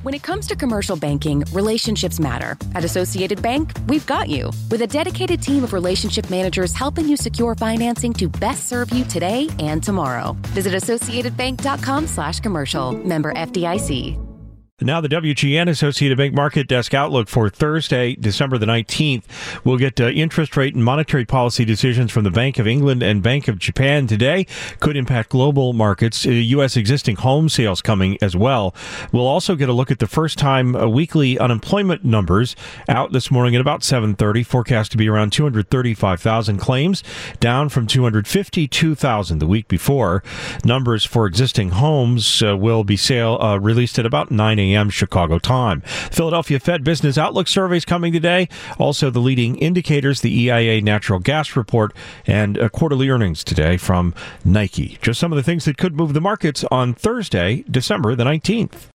When it comes to commercial banking, relationships matter. At Associated Bank, we've got you. With a dedicated team of relationship managers helping you secure financing to best serve you today and tomorrow. Visit AssociatedBank.com/commercial. Member FDIC. Now the WGN Associated Bank Market Desk Outlook for Thursday, December the 19th. We'll get interest rate and monetary policy decisions from the Bank of England and Bank of Japan today. Could impact global markets. U.S. existing home sales coming as well. We'll also get a look at the first-time weekly unemployment numbers out this morning at about 7:30. Forecast to be around 235,000 claims, down from 252,000 the week before. Numbers for existing homes will be released at about 9 a.m. Chicago time. Philadelphia Fed Business Outlook surveys coming today. Also, the leading indicators, the EIA natural gas report, and quarterly earnings today from Nike. Just some of the things that could move the markets on Thursday, December the 19th.